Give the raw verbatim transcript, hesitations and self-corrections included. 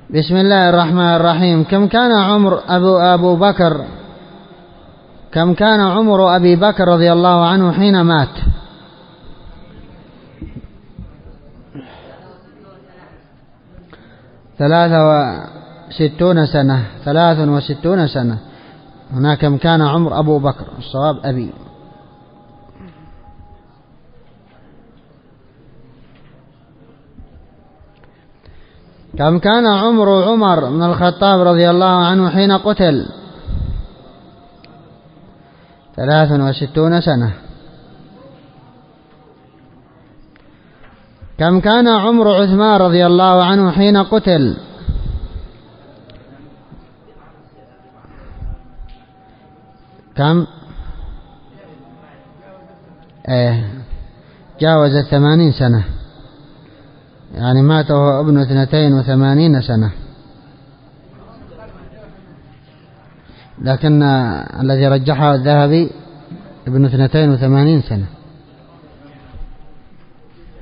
بسم الله الرحمن الرحيم. كم كان عمر أبو, أبو بكر كم كان عمر أبي بكر رضي الله عنه حين مات؟ ثلاثة وستون سنة ثلاث وستون سنة. هناك كم كان عمر أبو بكر، الصواب أبي. كم كان عمر عمر بن الخطاب رضي الله عنه حين قتل؟ ثلاث وستون سنة. كم كان عمر عثمان رضي الله عنه حين قتل؟ كم؟ ايه جاوز الثمانين سنة، يعني مات وهو ابن اثنتين وثمانين سنة، لكن الذي رجحه الذهبي ابن اثنتين وثمانين سنة.